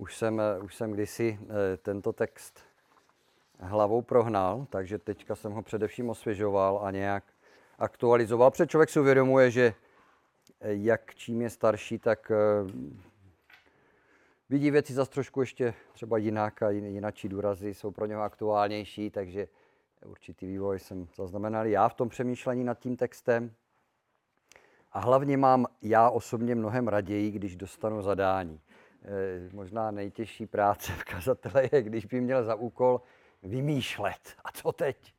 už jsem kdysi tento text hlavou prohnal, takže teďka jsem ho především osvěžoval a nějak aktualizoval, protože člověk si uvědomuje, že jak čím je starší, tak vidí věci zase trošku ještě třeba jinak a jinačí důrazy jsou pro něho aktuálnější, takže určitý vývoj jsem zaznamenal já v tom přemýšlení nad tím textem. A hlavně mám já osobně mnohem raději, když dostanu zadání. Možná nejtěžší práce v kazatele je, když by měl za úkol vymýšlet. A co teď?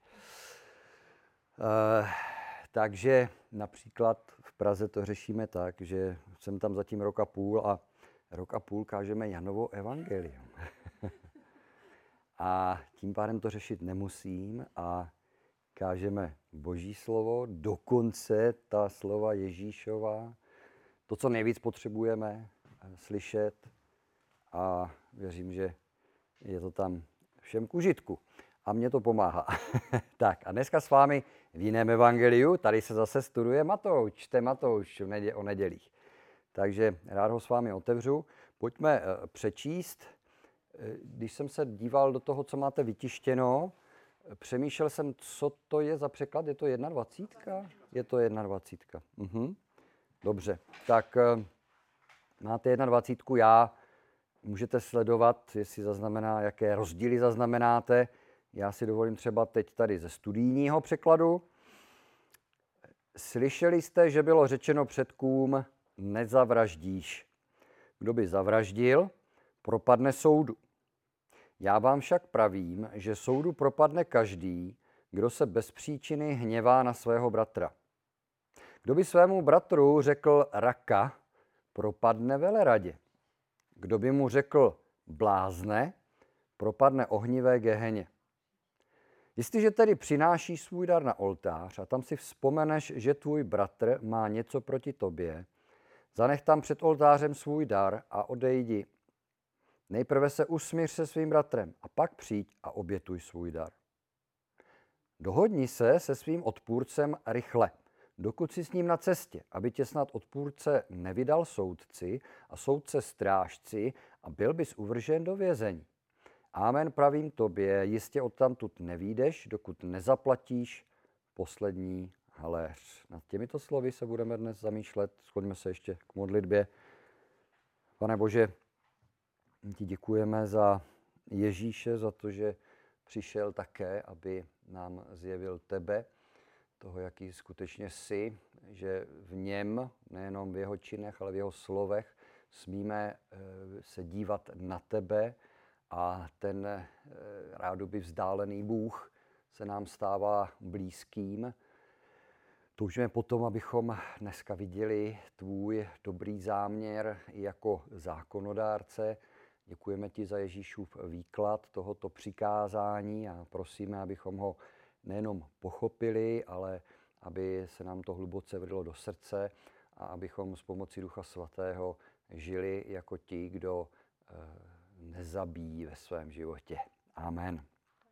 Takže například v Praze to řešíme tak, že jsem tam zatím rok a půl kážeme Janovo evangelium. A tím pádem to řešit nemusím a kážeme Boží slovo, dokonce ta slova Ježíšova, to, co nejvíc potřebujeme slyšet a věřím, že je to tam všem k užitku. A mě to pomáhá. Tak a dneska s vámi v jiném evangeliu, tady se zase studuje Matouš, čte Matouš o nedělích. Takže rád ho s vámi otevřu. Pojďme přečíst. Když jsem se díval do toho, co máte vytištěno, přemýšlel jsem, co to je za překlad. Je to 21? Je to 21. Dobře, tak máte 21. Můžete sledovat, jestli zaznamená, jaké rozdíly zaznamenáte. Já si dovolím třeba teď tady ze studijního překladu. Slyšeli jste, že bylo řečeno předkům, nezavraždíš. Kdo by zavraždil, propadne soudu. Já vám však pravím, že soudu propadne každý, kdo se bez příčiny hněvá na svého bratra. Kdo by svému bratru řekl raka, propadne veleradě. Kdo by mu řekl blázne, propadne ohnivé geheně. Jestliže tedy přinášíš svůj dar na oltář a tam si vzpomeneš, že tvůj bratr má něco proti tobě, zanech tam před oltářem svůj dar a odejdi. Nejprve se usmíř se svým bratrem a pak přijď a obětuj svůj dar. Dohodni se se svým odpůrcem rychle, dokud jsi s ním na cestě, aby tě snad odpůrce nevydal soudci a soudce strážci a byl bys uvržen do vězení. Amen, pravím tobě, jistě odtamtud nevyjdeš, dokud nezaplatíš poslední haléř. Nad těmito slovy se budeme dnes zamýšlet, skloňme se ještě k modlitbě. Pane Bože, ti děkujeme za Ježíše, za to, že přišel také, aby nám zjevil tebe, toho, jaký skutečně jsi, že v něm, nejenom v jeho činech, ale v jeho slovech, smíme se dívat na tebe a ten rádoby vzdálený Bůh se nám stává blízkým. Toužíme potom, abychom dneska viděli tvůj dobrý záměr i jako zákonodárce. Děkujeme ti za Ježíšův výklad tohoto přikázání a prosíme, abychom ho nejenom pochopili, ale aby se nám to hluboce vrylo do srdce a abychom s pomocí Ducha Svatého žili jako ti, kdo nezabíjí ve svém životě. Amen.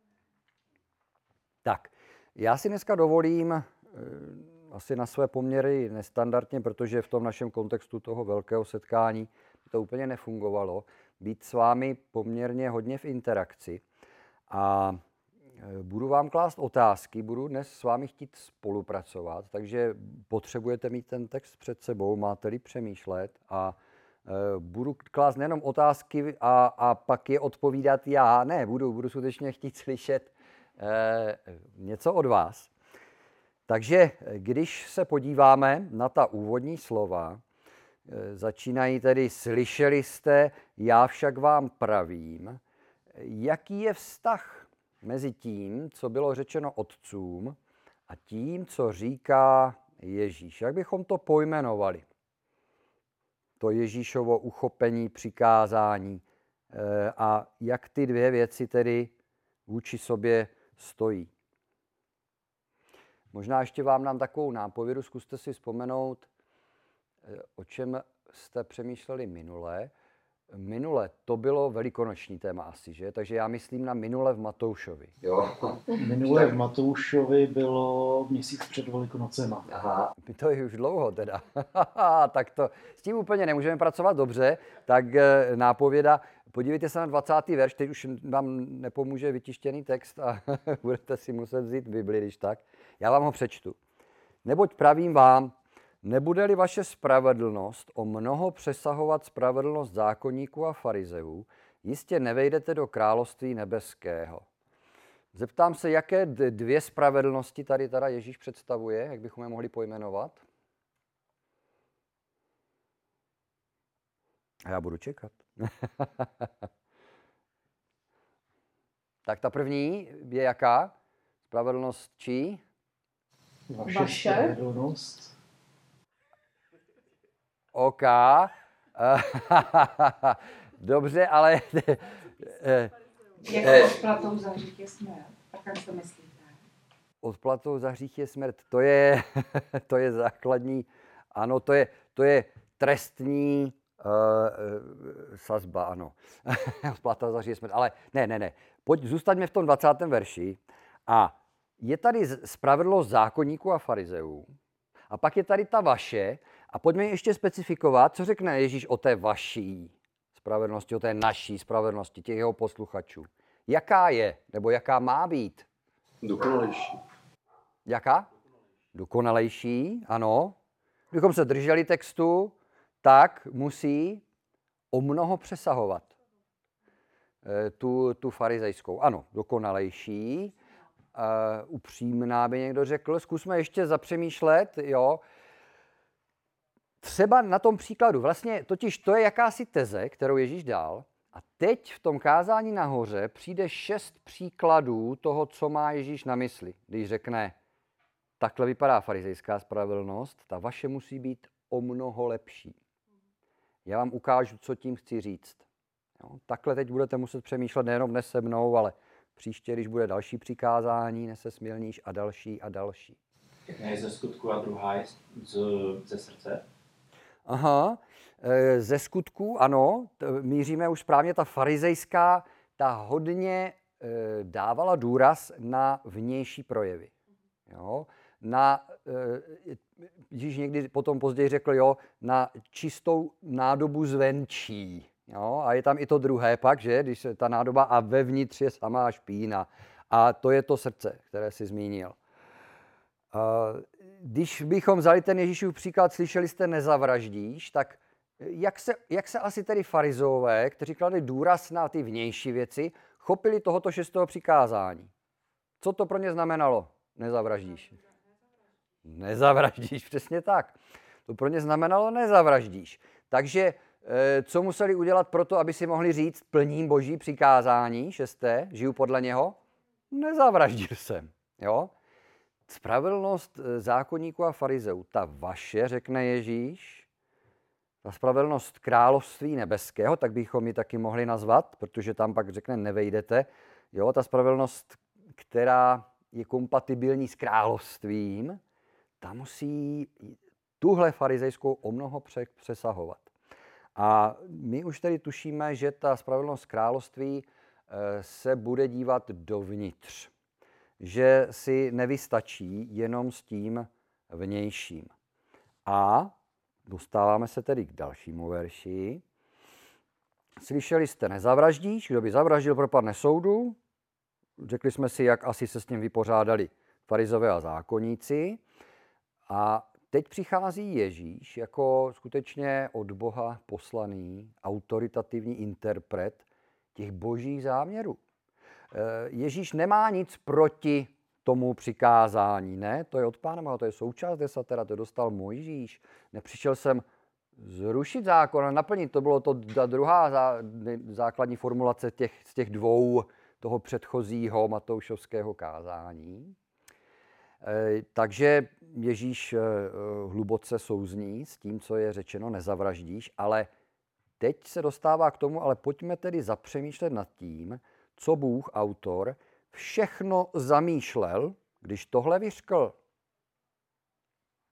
Tak, já si dneska dovolím asi na své poměry nestandardně, protože v tom našem kontextu toho velkého setkání to úplně nefungovalo, být s vámi poměrně hodně v interakci a budu vám klást otázky, budu dnes s vámi chtít spolupracovat, takže potřebujete mít ten text před sebou, máte-li přemýšlet a budu klást nejenom otázky a pak je odpovídat já, ne, budu skutečně chtít slyšet něco od vás. Takže když se podíváme na ta úvodní slova, začínají tedy slyšeli jste, já však vám pravím, jaký je vztah mezi tím, co bylo řečeno otcům a tím, co říká Ježíš. Jak bychom to pojmenovali? To Ježíšovo uchopení, přikázání a jak ty dvě věci tedy vůči sobě stojí. Možná ještě vám dám takovou nápovědu, zkuste si vzpomenout, o čem jste přemýšleli minule. minule to bylo velikonoční téma asi, že? Takže já myslím na minule v Matoušovi. Jo. Minule v Matoušovi bylo měsíc před Velikonocema. Aha, to je už dlouho teda. Tak to s tím úplně nemůžeme pracovat dobře. Tak nápověda, podívejte se na 20. verš, teď už vám nepomůže vytištěný text a budete si muset vzít Bibli, když tak. Já vám ho přečtu. Neboť pravím vám, nebude-li vaše spravedlnost o mnoho přesahovat spravedlnost zákonníků a farizeů, jistě nevejdete do království nebeského. Zeptám se, jaké dvě spravedlnosti tady teda Ježíš představuje, jak bychom je mohli pojmenovat? A já budu čekat. Tak ta první je jaká? Spravedlnost čí? Vaše spravedlnost. OK. Dobře, ale... Jako odplatou za hřích je smrt. Tak jak to myslíte? Odplatou za hřích je smrt. To je základní, ano, to je trestní sazba, ano. Odplata za hřích je smrt. Ale ne. Zůstaňme v tom 20. verši. A je tady spravedlnost zákonníků a farizeů. A pak je tady ta vaše. A pojďme ještě specifikovat, co řekne Ježíš o té vaší spravedlnosti, o té naší spravedlnosti, těch jeho posluchačů. Jaká je, nebo jaká má být? Dokonalejší. Jaká? Dokonalejší, ano. Kdybychom se drželi textu, tak musí o mnoho přesahovat tu farizejskou. Ano, dokonalejší, upřímná by někdo řekl. Zkusme ještě zapřemýšlet, jo. Třeba na tom příkladu, vlastně totiž to je jakási teze, kterou Ježíš dal, a teď v tom kázání nahoře přijde 6 příkladů toho, co má Ježíš na mysli. Když řekne, takhle vypadá farizejská spravedlnost, ta vaše musí být o mnoho lepší. Já vám ukážu, co tím chci říct. Jo, takhle teď budete muset přemýšlet nejenom dnes se mnou, ale příště, když bude další přikázání, nese smilníš a další a další. Jedna je ze skutku a druhá je ze srdce. Aha, ze skutků, ano, míříme už správně, ta farizejská, ta hodně dávala důraz na vnější projevy. Jo? Ježíš někdy potom později řekl, jo, na čistou nádobu zvenčí. Jo? A je tam i to druhé pak, že, když ta nádoba a vevnitř je samá špína. A to je to srdce, které jsi zmínil. Když bychom vzali ten Ježíšův příklad, slyšeli jste nezavraždíš, tak jak se asi tedy farizové, kteří kladli důraz na ty vnější věci, chopili tohoto 6. přikázání? Co to pro ně znamenalo? Nezavraždíš. Nezavraždíš, přesně tak. To pro ně znamenalo nezavraždíš. Takže co museli udělat pro to, aby si mohli říct, plním Boží přikázání, 6. žiju podle něho? Nezavraždil jsem. Jo? Spravedlnost zákonníků a farizeů, ta vaše, řekne Ježíš, ta spravedlnost království nebeského, tak bychom ji taky mohli nazvat, protože tam pak řekne nevejdete. Jo, ta spravedlnost, která je kompatibilní s královstvím, ta musí tuhle farizejskou o mnoho přesahovat. A my už tedy tušíme, že ta spravedlnost království se bude dívat dovnitř. Že si nevystačí jenom s tím vnějším. A dostáváme se tedy k dalšímu verši. Slyšeli jste, nezavraždíš, kdo by zavraždil, propadne soudu. Řekli jsme si, jak asi se s ním vypořádali farizové a zákonníci. A teď přichází Ježíš jako skutečně od Boha poslaný, autoritativní interpret těch božích záměrů. Ježíš nemá nic proti tomu přikázání, ne? To je od Pána Boha, to je součást desatera, to dostal Mojžíš. Nepřišel jsem zrušit zákon a naplnit, to bylo ta druhá základní formulace z těch dvou toho předchozího matoušovského kázání. Takže Ježíš hluboce souzní s tím, co je řečeno, nezavraždíš, ale teď se dostává k tomu, ale pojďme tedy zapřemýšlet nad tím, co Bůh, autor, všechno zamýšlel, když tohle vyřkl.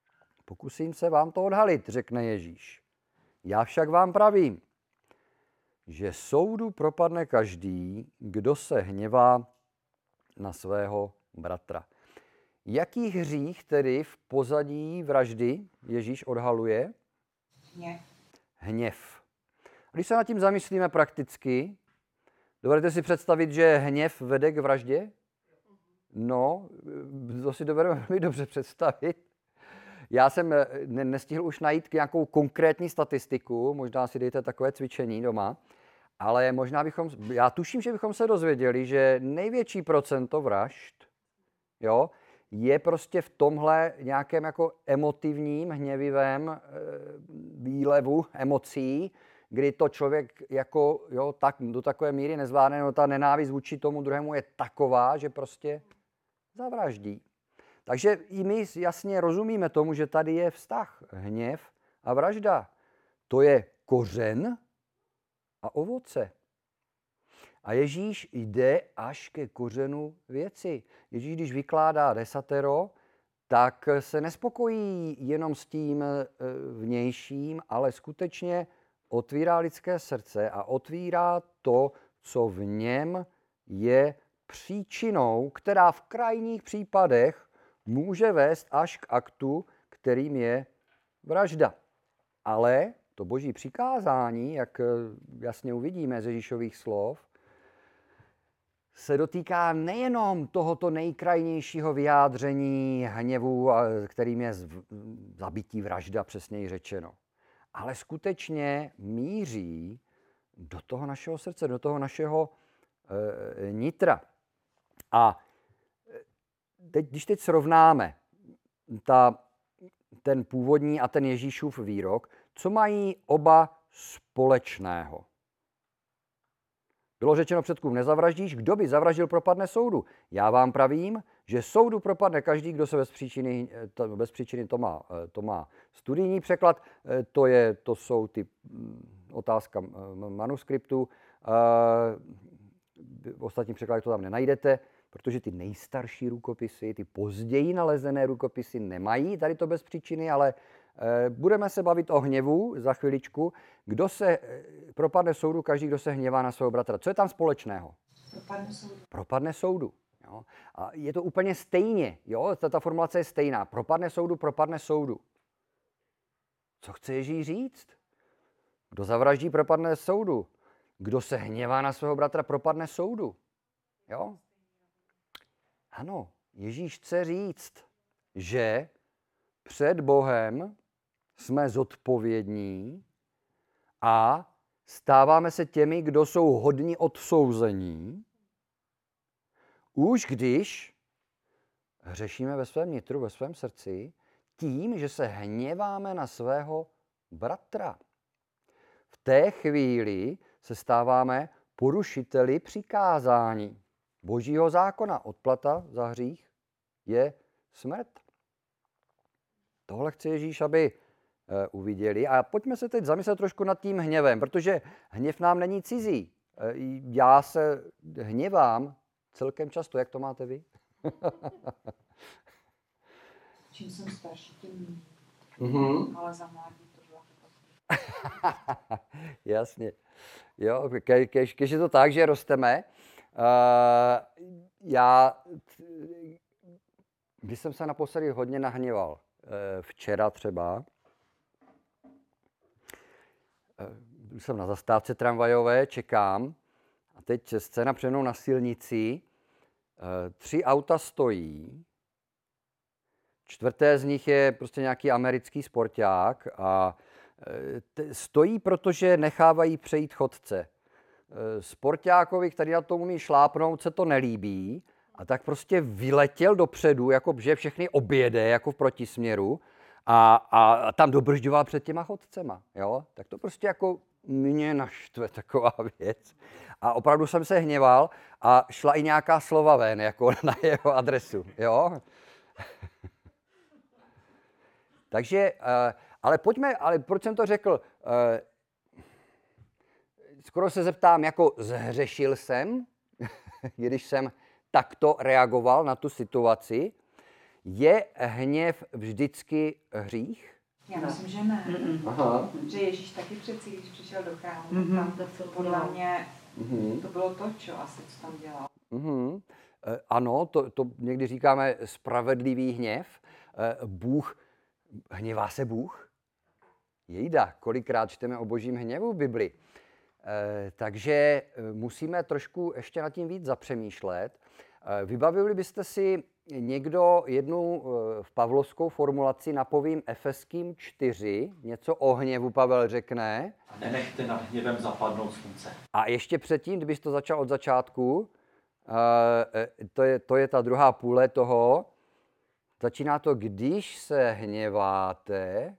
Pokusím se vám to odhalit, řekne Ježíš. Já však vám pravím. že soudu propadne každý, kdo se hněvá na svého bratra. Jaký hřích tedy v pozadí vraždy Ježíš odhaluje? Hněv. Hněv. A když se nad tím zamyslíme prakticky, dovedete si představit, že hněv vede k vraždě? No, to si dovedeme velmi dobře představit. Já jsem nestihl už najít nějakou konkrétní statistiku, možná si dejte takové cvičení doma, ale já tuším, že bychom se dozvěděli, že největší procento vražd, jo, je prostě v tomhle nějakém jako emotivním, hněvivém výlevu emocí, kdy to člověk jako, jo, tak do takové míry nezvládne, no ta nenávist vůči tomu druhému je taková, že prostě zavraždí. Takže i my jasně rozumíme tomu, že tady je vztah hněv a vražda. To je kořen a ovoce. A Ježíš jde až ke kořenu věci. Ježíš, když vykládá desatero, tak se nespokojí jenom s tím vnějším, ale skutečně otvírá lidské srdce a otvírá to, co v něm je příčinou, která v krajních případech může vést až k aktu, kterým je vražda. Ale to boží přikázání, jak jasně uvidíme z Ježíšových slov, se dotýká nejenom tohoto nejkrajnějšího vyjádření hněvu, kterým je zabití, vražda, přesněji řečeno, ale skutečně míří do toho našeho srdce, do toho našeho nitra. A když teď srovnáme ten původní a ten Ježíšův výrok, co mají oba společného? Bylo řečeno předkům, nezavraždíš, kdo by zavraždil, propadne soudu. Já vám pravím, že soudu propadne každý, kdo se bez příčiny to má studijní překlad, to jsou ty otázka manuskriptu, v ostatních překladech to tam nenajdete, protože ty nejstarší rukopisy, ty později nalezené rukopisy nemají tady to bez příčiny, ale budeme se bavit o hněvu za chviličku. Kdo se propadne soudu, každý, kdo se hněvá na svého bratra. Co je tam společného? Propadne soudu. Propadne soudu. Jo? A je to úplně stejně. Jo? Ta formulace je stejná. Propadne soudu, propadne soudu. Co chce Ježíš říct? Kdo zavraždí, propadne soudu. Kdo se hněvá na svého bratra, propadne soudu. Jo? Ano, Ježíš chce říct, že před Bohem jsme zodpovědní a stáváme se těmi, kdo jsou hodni odsouzení, už když hřešíme ve svém nitru, ve svém srdci, tím, že se hněváme na svého bratra. V té chvíli se stáváme porušiteli přikázání Božího zákona. Odplata za hřích je smrt. Tohle chce Ježíš, aby uviděli. A pojďme se teď zamyslet trošku nad tím hněvem, protože hněv nám není cizí. Já se hněvám celkem často. Jak to máte vy? Čím jsem starší, tím ale za mládí to bylo. Jasně. Jo, když je to tak, že rosteme, když jsem se naposledy hodně nahněval, včera třeba, jsem na zastávce tramvajové, čekám a teď scéna přede mnou na silnici, 3 auta stojí, 4. z nich je prostě nějaký americký sporták a stojí, protože nechávají přejít chodce. Sportákovi, který na to umí šlápnout, se to nelíbí a tak prostě vyletěl dopředu, jako že všechny objede jako v protisměru a tam dobržďoval před těma chodcema. Jo? Tak to prostě jako mě naštve taková věc. A opravdu jsem se hněval a šla i nějaká slova ven jako na jeho adresu. Jo? Takže, ale proč jsem to řekl? Skoro se zeptám, jako zhřešil jsem, když jsem takto reagoval na tu situaci. Je hněv vždycky hřích? Já myslím, že ne. Aha. Že Ježíš taky přeci, když přišel do chrámu, tam podle mě to bylo to, čo asi co tam dělal. Ano, to někdy říkáme spravedlivý hněv. Bůh, hněvá se Bůh? Jejda, kolikrát čteme o božím hněvu v Bibli. Takže musíme trošku ještě nad tím víc zapřemýšlet. Vybavili byste si někdo jednu v pavlovskou formulaci, napovím Efeským 4, něco o hněvu Pavel řekne. A nenechte nad hněvem zapadnout slunce. A ještě předtím, kdybych to začal od začátku, to je ta druhá půle toho, začíná to, když se hněváte,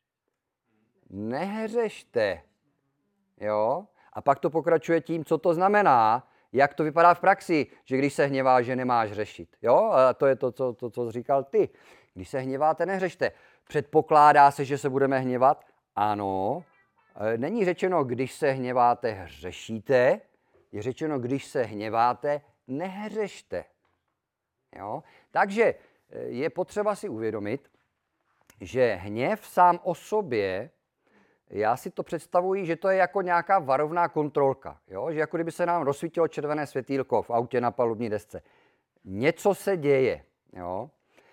nehřešte. Jo? A pak to pokračuje tím, co to znamená, jak to vypadá v praxi, že když se hněvá, že nemáš řešit. Jo? A to je to, co říkal ty. Když se hněváte, nehřešte. Předpokládá se, že se budeme hněvat? Ano. Není řečeno, když se hněváte, hřešíte. Je řečeno, když se hněváte, nehřešte. Jo? Takže je potřeba si uvědomit, že hněv sám o sobě, já si to představuji, že to je jako nějaká varovná kontrolka. Jo? Že jako kdyby se nám rozsvítilo červené světýlko v autě na palubní desce. Něco se děje. Jo?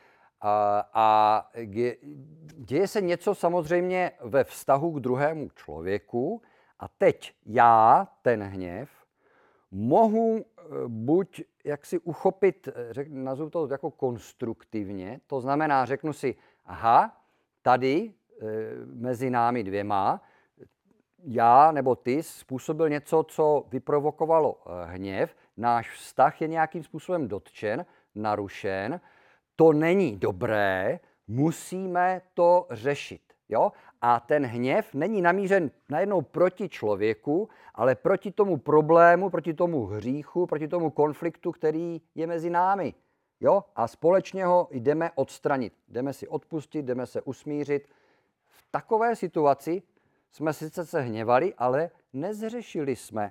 A děje se něco samozřejmě ve vztahu k druhému člověku. A teď já, ten hněv, mohu buď jak si uchopit, nazvu to jako konstruktivně, to znamená, řeknu si, aha, tady mezi námi dvěma, já nebo ty způsobil něco, co vyprovokovalo hněv, náš vztah je nějakým způsobem dotčen, narušen, to není dobré, musíme to řešit. Jo? A ten hněv není namířen najednou proti člověku, ale proti tomu problému, proti tomu hříchu, proti tomu konfliktu, který je mezi námi. Jo? A společně ho jdeme odstranit. Jdeme si odpustit, jdeme se usmířit. V takové situaci jsme sice se hněvali, ale nezřešili jsme.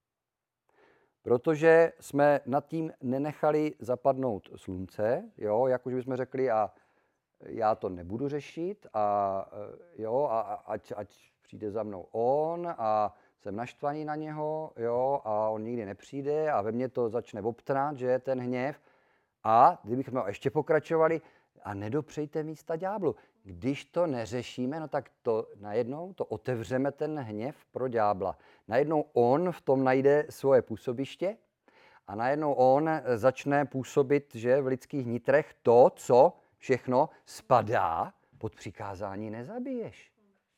Protože jsme nad tím nenechali zapadnout slunce, jo? Jak už bychom řekli, a já to nebudu řešit a ať přijde za mnou on a jsem naštvaný na něho, jo, a on nikdy nepřijde a ve mně to začne bobtnat, že je ten hněv. A kdybychom ještě pokračovali, a nedopřejte místa ďáblu. Když to neřešíme, no tak to najednou to otevřeme ten hněv pro ďábla. Najednou on v tom najde svoje působiště a najednou on začne působit, že v lidských nitrech to, co všechno spadá pod přikázání nezabiješ.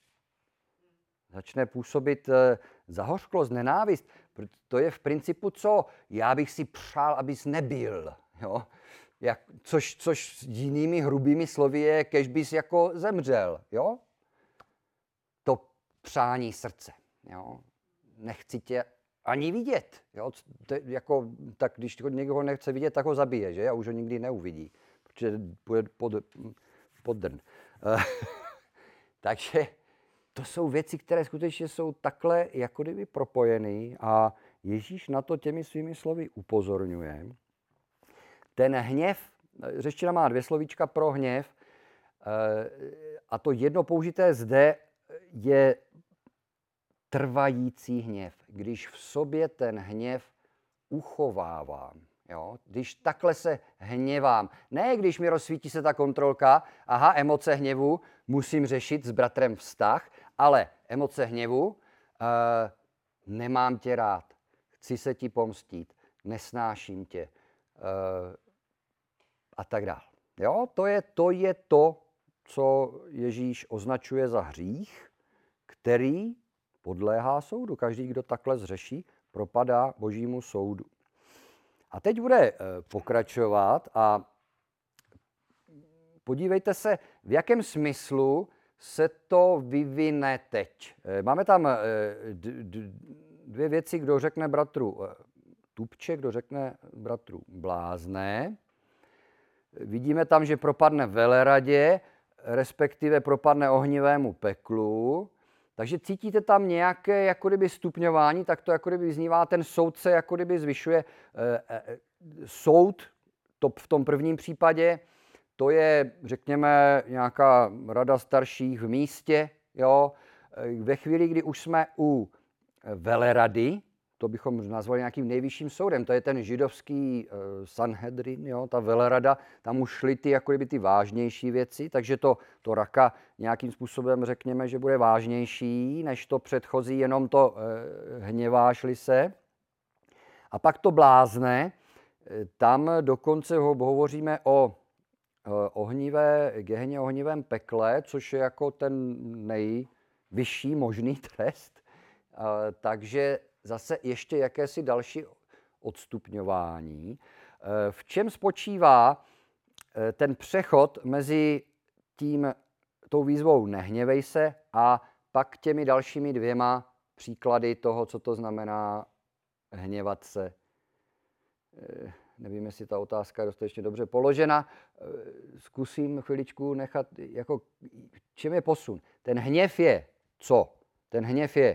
Začne působit zahořklost, nenávist. To je v principu co? Já bych si přál, abys nebyl. Jo? Což jinými hrubými slovy je, kež bys jako zemřel. Jo? To přání srdce. Jo? Nechci tě ani vidět. Jo? Tak když někoho nechce vidět, tak ho zabije, že? A už ho nikdy neuvidí. Protože bude pod drn. Takže to jsou věci, které skutečně jsou takhle jako kdyby propojeny a Ježíš na to těmi svými slovy upozorňuje. Ten hněv, řečtina má 2 slovíčka pro hněv a to jedno použité zde je trvající hněv. Když v sobě ten hněv uchovávám. Jo? Když takhle se hněvám, ne když mi rozsvítí se ta kontrolka, aha, emoce hněvu, musím řešit s bratrem vztah, ale emoce hněvu, nemám tě rád, chci se ti pomstít, nesnáším tě a tak dále. Jo? To je to, co Ježíš označuje za hřích, který podléhá soudu. Každý, kdo takhle zřeší, propadá božímu soudu. A teď bude pokračovat a podívejte se, v jakém smyslu se to vyvine teď. Máme tam 2 věci, kdo řekne bratru tupče, kdo řekne bratru blázné. Vidíme tam, že propadne veleradě, respektive propadne ohnivému peklu. Takže cítíte tam nějaké jako kdyby stupňování, tak to jako kdyby vyznívá, ten soud se jako kdyby zvyšuje. Soud, to v tom prvním případě, to je, řekněme, nějaká rada starších v místě. Jo? Ve chvíli, kdy už jsme u velerady, to bychom nazvali nějakým nejvyšším soudem, to je ten židovský Sanhedrin, jo? Ta velerada, tam už šly ty vážnější věci, takže to raka nějakým způsobem řekněme, že bude vážnější, než to předchozí, jenom to hněváš-li se. A pak to blázne, tam dokonce hovoříme o Gehenně, ohnivém pekle, což je jako ten nejvyšší možný trest. Takže zase ještě jakési další odstupňování. V čem spočívá ten přechod mezi tou výzvou nehněvej se a pak těmi dalšími 2 příklady toho, co to znamená hněvat se? Nevím, jestli ta otázka je dostatečně dobře položena. Zkusím chviličku nechat, jako, čem je posun. Ten hněv je co? Ten hněv je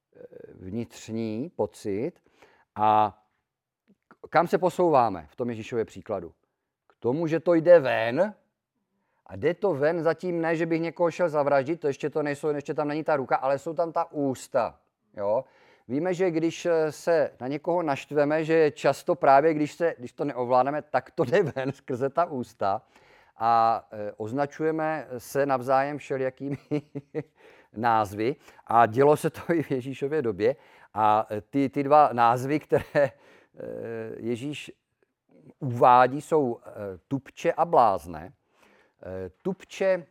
vnitřní pocit a kam se posouváme v tom Ježíšově příkladu? K tomu, že to jde ven a jde to ven zatím ne, že bych někoho šel zavraždit, to ještě tam není ta ruka, ale jsou tam ta ústa. Jo? Víme, že když se na někoho naštveme, že často právě, když to neovládneme, tak to jde ven skrze ta ústa a označujeme se navzájem všelijakými názvy a dělo se to i v Ježíšově době a ty 2 názvy, které Ježíš uvádí, jsou tupče a blázne. Tupče,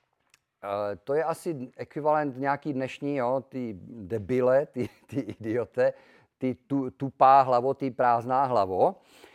to je asi ekvivalent nějaký dnešní, jo, ty debile, ty idiote, ty tupá hlavo, ty prázdná hlavo.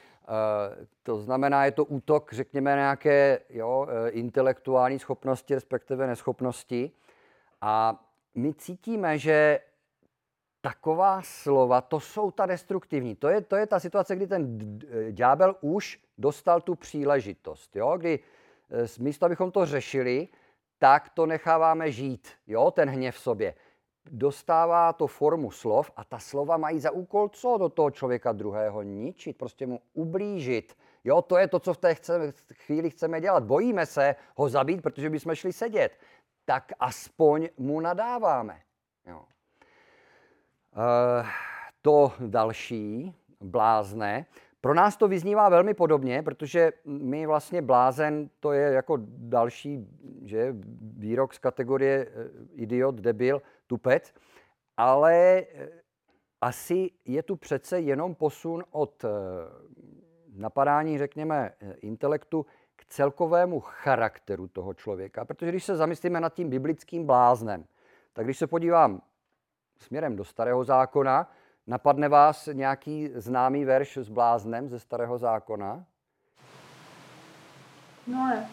To znamená, je to útok, řekněme, nějaké intelektuální schopnosti, respektive neschopnosti. A my cítíme, že taková slova, to jsou ta destruktivní. To je ta situace, kdy ten ďábel už dostal tu příležitost. Jo? Kdy místo, abychom to řešili, tak to necháváme žít, jo? Ten hněv v sobě. Dostává to formu slov a ta slova mají za úkol co do toho člověka druhého? Ničit, prostě mu ublížit. Jo? To je to, co v té chvíli chceme dělat. Bojíme se ho zabít, protože bychom šli sedět. Tak aspoň mu nadáváme. Jo. To další, blázne, pro nás to vyznívá velmi podobně, protože my vlastně blázen, to je jako další výrok z kategorie idiot, debil, tupec, ale asi je tu přece jenom posun od napadání, řekněme, intelektu k celkovému charakteru toho člověka. Protože když se zamyslíme nad tím biblickým bláznem, tak když se podívám směrem do Starého zákona, napadne vás nějaký známý verš s bláznem ze Starého zákona? No ne.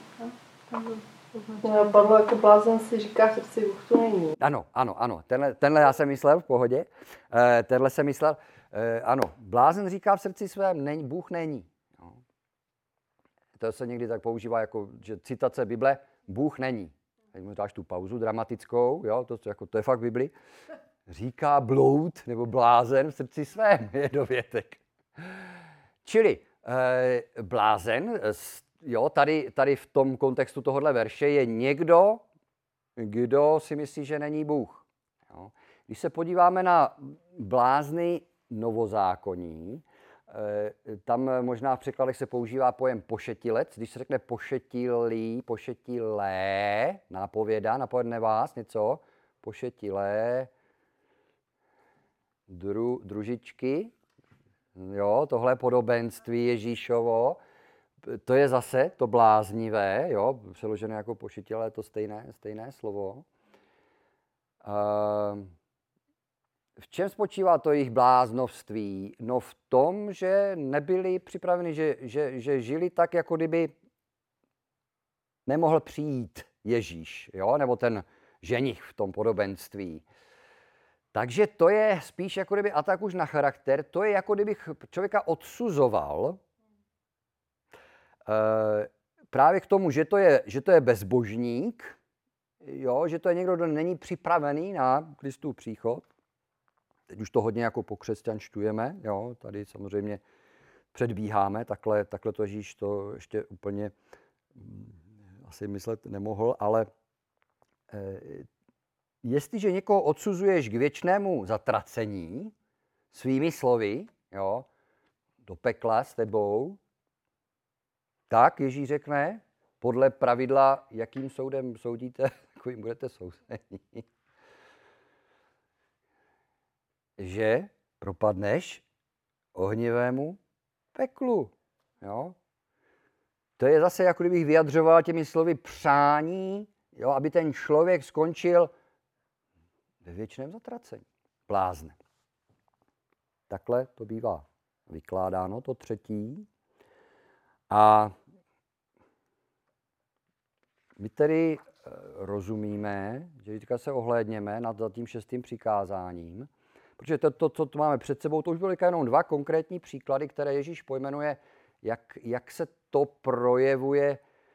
Padlo jako blázen si říká v srdci, Bůh tu není. Ano. Tenhle já jsem myslel, v pohodě. Tenhle jsem myslel, ano. Blázen říká v srdci svém, Bůh není. No. To se někdy tak používá jako, že citace Bible, Bůh není. Teď mu dáš tu pauzu dramatickou, jo, to je fakt v Bibli. Říká bloud nebo blázen v srdci svém, je dovětek. Čili blázen, jo, tady v tom kontextu tohohle verše je někdo, kdo si myslí, že není Bůh. Jo. Když se podíváme na blázny novozákonní, tam možná v překladech se používá pojem pošetilec. Když se řekne pošetilý, pošetilé, napovědne vás něco, pošetilé, družičky, jo, tohle podobenství Ježíšovo, to je zase to bláznivé, jo, přeložené jako pošetilé, to stejné slovo. V čem spočívá to jejich bláznovství? No v tom, že nebyli připraveni, že žili tak, jako kdyby nemohl přijít Ježíš, jo? Nebo ten ženich v tom podobenství. Takže to je spíš jako kdyby atak už na charakter, to je jako kdybych člověka odsuzoval právě k tomu, že to je bezbožník, jo? Že to je někdo, kdo není připravený na Kristův příchod. Teď už to hodně jako pokřesťanštujeme, jo, tady samozřejmě předbíháme, takhle to Ježíš to ještě úplně asi myslet nemohl, ale jestliže někoho odsuzuješ k věčnému zatracení svými slovy, jo, do pekla s tebou, tak Ježíš řekne, podle pravidla, jakým soudem soudíte, takovým budete souzeni, že propadneš ohnivému peklu. Jo? To je zase, jako kdybych vyjadřoval těmi slovy přání, jo, aby ten člověk skončil ve věčném zatracení. Blázne. Takhle to bývá vykládáno, to třetí. A my tedy rozumíme, že teďka se ohlédněme nad tím 6. přikázáním, protože to, co tu máme před sebou, to už byly jenom 2 konkrétní příklady, které Ježíš pojmenuje, jak se to projevuje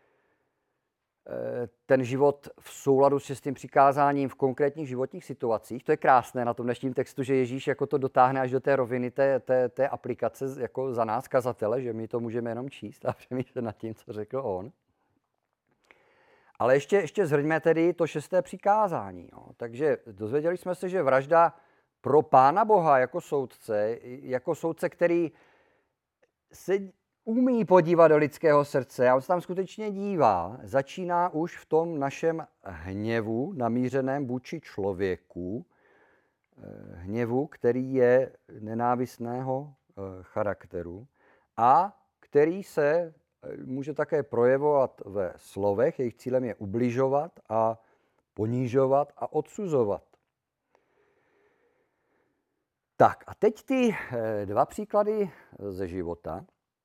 ten život v souladu s 6. přikázáním v konkrétních životních situacích. To je krásné na tom dnešním textu, že Ježíš jako to dotáhne až do té roviny té aplikace jako za nás kazatele, že my to můžeme jenom číst a přemýšlet nad tím, co řekl on. Ale ještě zhrňme tedy to 6. přikázání. Jo. Takže dozvěděli jsme se, že vražda pro Pána Boha jako soudce, který se umí podívat do lidského srdce a on se tam skutečně dívá, začíná už v tom našem hněvu namířeném vůči člověku, hněvu, který je nenávistného charakteru a který se může také projevovat ve slovech, jejich cílem je ubližovat a ponížovat a odsuzovat. Tak a teď ty 2 příklady ze života.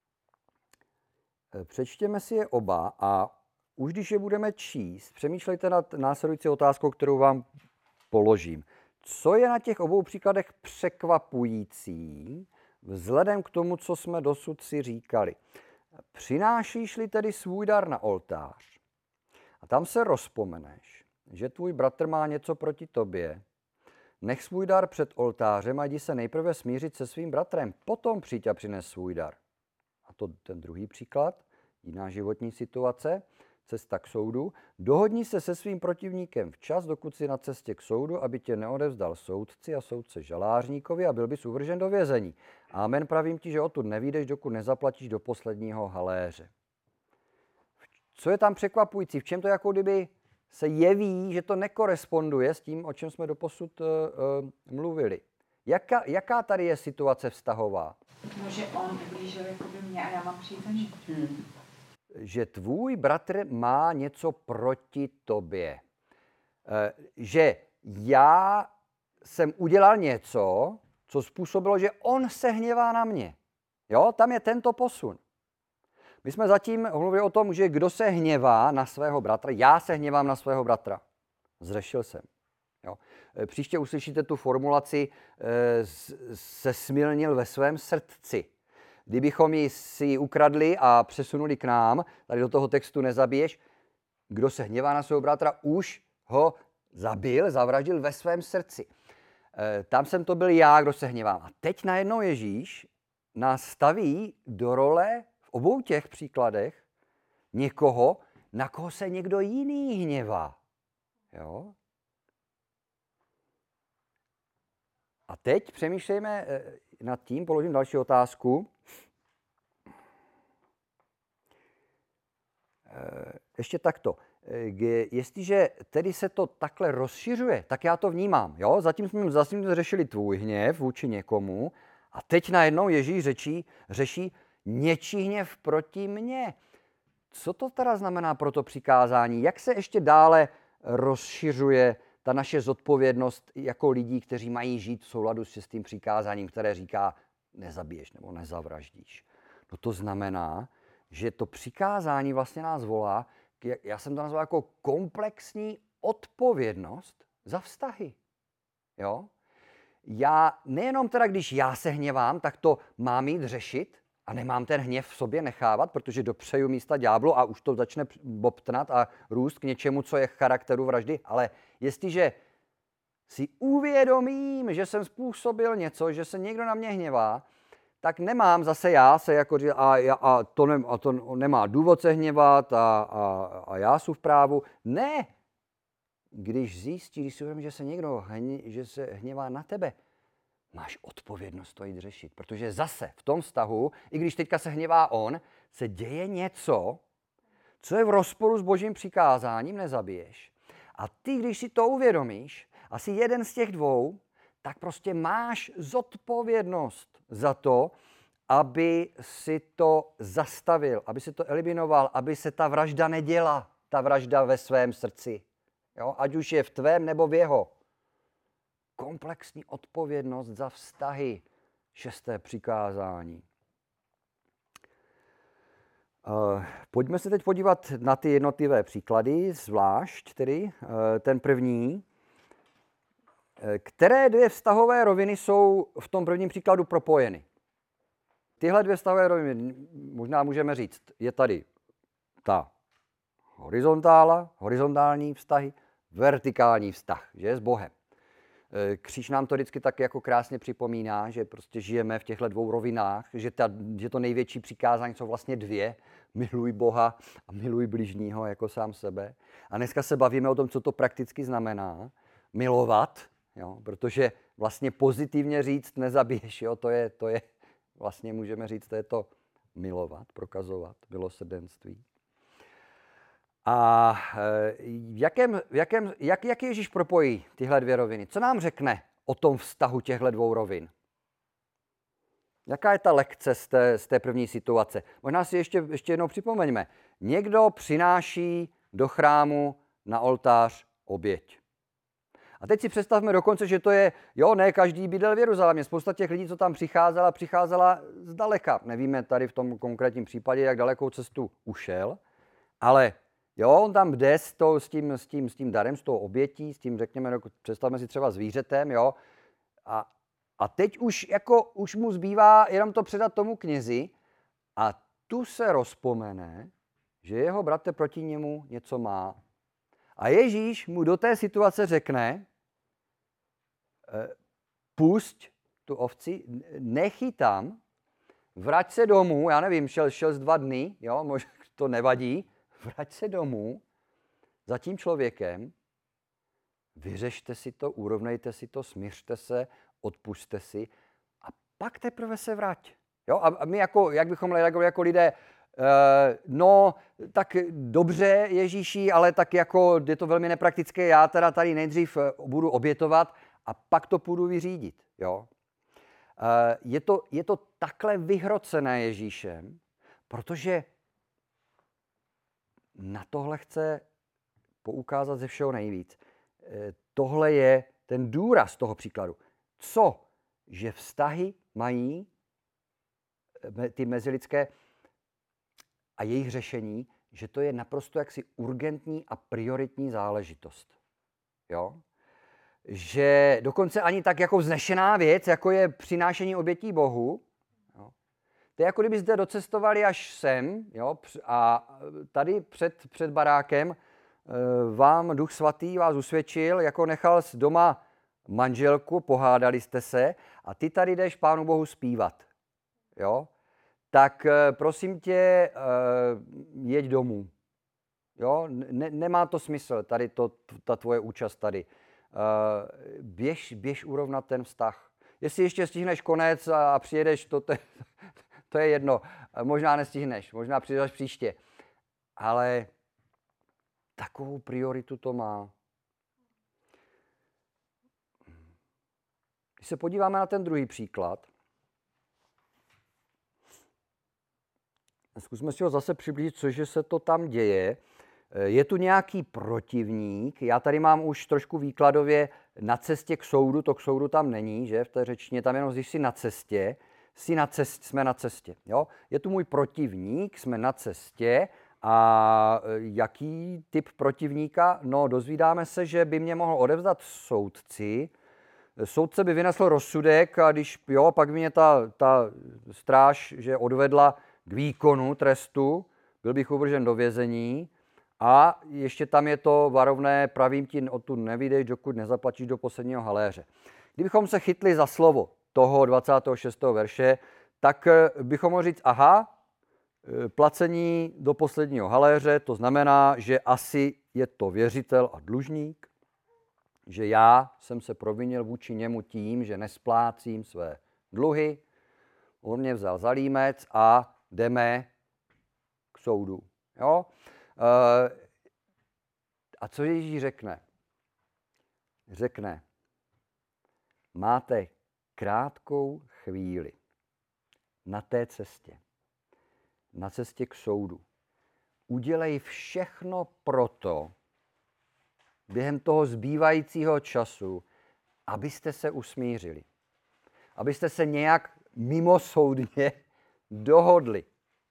Přečtěme si je oba a už když je budeme číst, přemýšlejte nad následující otázkou, kterou vám položím. Co je na těch obou příkladech překvapující vzhledem k tomu, co jsme dosud si říkali? Přinášíš-li tedy svůj dar na oltář a tam se rozpomeneš, že tvůj bratr má něco proti tobě, nech svůj dar před oltářem a jdi se nejprve smířit se svým bratrem, potom přijď a přines svůj dar. A to ten druhý příklad, jiná životní situace, cesta k soudu. Dohodni se se svým protivníkem včas, dokud si na cestě k soudu, aby tě neodevzdal soudci a soudce žalářníkovi a byl bys uvržen do vězení. Amen, pravím ti, že odtud nevyjdeš, dokud nezaplatíš do posledního haléře. Co je tam překvapující? V čem to jako kdyby se jeví, že to nekoresponduje s tím, o čem jsme doposud mluvili? Jaká tady je situace vztahová? No, že on ublížil jakoby mě a já mám přijít za ním. Že tvůj bratr má něco proti tobě. Že já jsem udělal něco, co způsobilo, že on se hněvá na mě. Jo, tam je tento posun. My jsme zatím mluvili o tom, že kdo se hněvá na svého bratra, já se hněvám na svého bratra. Zřešil jsem. Jo. Příště uslyšíte tu formulaci se smilnil ve svém srdci. Kdybychom si ji ukradli a přesunuli k nám, tady do toho textu nezabiješ, kdo se hněvá na svého bratra, už ho zabil, zavraždil ve svém srdci. Tam jsem to byl já, kdo se hněvám. A teď najednou Ježíš nás staví do role v obou těch příkladech někoho, na koho se někdo jiný hněvá. Jo? A teď přemýšlejme nad tím, položím další otázku. Ještě takto. Jestliže tedy se to takhle rozšiřuje, tak já to vnímám. Jo? Zatím jsme řešili tvůj hněv vůči někomu a teď najednou Ježíš řeší něčí hněv proti mně. Co to teda znamená pro to přikázání? Jak se ještě dále rozšiřuje ta naše zodpovědnost jako lidí, kteří mají žít v souladu s 6. přikázáním, které říká nezabiješ nebo nezavraždíš? No to znamená, že to přikázání vlastně nás volá, já jsem to nazval jako komplexní odpovědnost za vztahy. Jo? Já nejenom teda, když já se hněvám, tak to mám jít řešit a nemám ten hněv v sobě nechávat, protože dopřeju místa ďáblu a už to začne bobtnat a růst k něčemu, co je charakteru vraždy, ale jestliže si uvědomím, že jsem způsobil něco, že se někdo na mě hněvá, tak nemám zase já se jako říct, a to nemá důvod se hněvat a já jsem v právu. Ne, když zjistíš, když si uvědomíš, že se někdo že se hněvá na tebe, máš odpovědnost to jít řešit, protože zase v tom vztahu, i když teďka se hněvá on, se děje něco, co je v rozporu s Božím přikázáním, nezabiješ. A ty, když si to uvědomíš, asi jeden z těch dvou, tak prostě máš zodpovědnost za to, aby si to zastavil, aby si to eliminoval, aby se ta vražda neděla, ta vražda ve svém srdci. Jo? Ať už je v tvém nebo v jeho. Komplexní odpovědnost za vztahy, 6. přikázání. Pojďme se teď podívat na ty jednotlivé příklady, zvlášť tedy ten první. Které dvě vztahové roviny jsou v tom prvním příkladu propojeny? Tyhle dvě vztahové roviny, možná můžeme říct, je tady ta horizontální vztahy, vertikální vztah, že s Bohem. Kříž nám to vždycky tak jako krásně připomíná, že prostě žijeme v těchto dvou rovinách, že to největší přikázání jsou vlastně dvě. Miluj Boha a miluj bližního jako sám sebe. A dneska se bavíme o tom, co to prakticky znamená. Milovat, jo, protože vlastně pozitivně říct nezabiješ, jo, to je vlastně můžeme říct, to je to milovat, prokazovat, milosrdenství. A jak Ježíš propojí tyhle dvě roviny? Co nám řekne o tom vztahu těchto dvou rovin? Jaká je ta lekce z té první situace? Možná si ještě jednou připomeňme. Někdo přináší do chrámu na oltář oběť. A teď si představme dokonce, že to je, ne každý bydlel v Jeruzalémě. Spousta těch lidí, co tam přicházela zdaleka. Nevíme tady v tom konkrétním případě, jak dalekou cestu ušel, ale on tam jde s tím darem, s tou obětí, s tím, řekněme, představme si třeba zvířetem, a teď už mu zbývá jenom to předat tomu knězi a tu se rozpomene, že jeho bratr proti němu něco má. A Ježíš mu do té situace řekne, pusť tu ovci, nech ji tam, vrať se domů, já nevím, šel z 2 dny, možná to nevadí, vrať se domů za tím člověkem, vyřešte si to, urovnejte si to, smířte se, odpusťte si a pak teprve se vrať. A my jak bychom reagovali jako lidé, tak dobře Ježíši, ale tak jako je to velmi nepraktické, já teda tady nejdřív budu obětovat a pak to půjdu vyřídit. Je to takhle vyhrocené Ježíšem, protože na tohle chce poukázat ze všeho nejvíc. Tohle je ten důraz toho příkladu. Co? Že vztahy mají ty mezilidské a jejich řešení, že to je naprosto jaksi urgentní a prioritní záležitost. Že dokonce ani tak jako vznešená věc, jako je přinášení obětí Bohu, to je jako kdybyste docestovali až sem, a tady před barákem vám Duch Svatý vás usvědčil, jako nechal doma manželku, pohádali jste se a ty tady jdeš Pánu Bohu zpívat. Tak prosím tě, jeď domů. Nemá to smysl, tady ta tvoje účast tady. Běž urovnat ten vztah. Jestli ještě stihneš konec a přijedeš, to je jedno. Možná nestihneš, možná přijdeš až příště. Ale takovou prioritu to má. Když se podíváme na ten druhý příklad, zkusme si ho zase přiblížit, cože se to tam děje. Je tu nějaký protivník, já tady mám už trošku výkladově na cestě k soudu, to k soudu tam není, že v té řečtině, tam jenom když jsi na cestě, jsme na cestě. Je tu můj protivník, jsme na cestě a jaký typ protivníka? Dozvídáme se, že by mě mohl odevzdat soudci, soudce by vynesl rozsudek a pak by mě ta stráž, že odvedla k výkonu trestu, byl bych uvržen do vězení a ještě tam je to varovné, pravím ti, odtud nevyjdeš, dokud nezaplatíš do posledního haléře. Kdybychom se chytli za slovo toho 26. verše, tak bychom mohli říct, aha, placení do posledního haléře, to znamená, že asi je to věřitel a dlužník, že já jsem se provinil vůči němu tím, že nesplácím své dluhy, on mě vzal za límec a jdeme k soudu. Jo? A co Ježíš řekne? Řekne, máte krátkou chvíli na té cestě, na cestě k soudu. Udělej všechno proto, během toho zbývajícího času, abyste se usmířili. Abyste se nějak mimosoudně dohodli.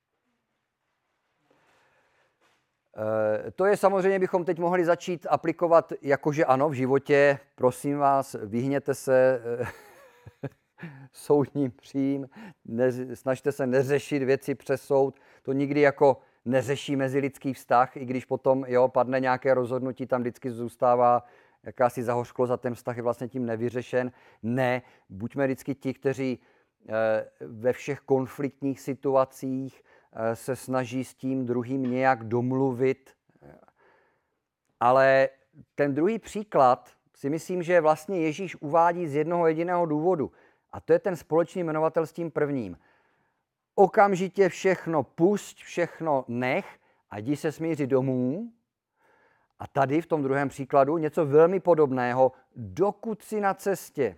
To je samozřejmě, bychom teď mohli začít aplikovat, jakože ano, v životě, prosím vás, vyhněte se soudním přím, snažte se neřešit věci přes soud, to nikdy jako neřeší mezilidský vztah, i když potom padne nějaké rozhodnutí, tam vždycky zůstává jakási zahořklost a ten vztah je vlastně tím nevyřešen. Ne, buďme vždycky ti, kteří ve všech konfliktních situacích se snaží s tím druhým nějak domluvit. Ale ten druhý příklad si myslím, že vlastně Ježíš uvádí z jednoho jediného důvodu. A to je ten společný jmenovatel s tím prvním. Okamžitě všechno pusť, všechno nech a jdi se smířit domů. A tady v tom druhém příkladu něco velmi podobného, dokud si na cestě.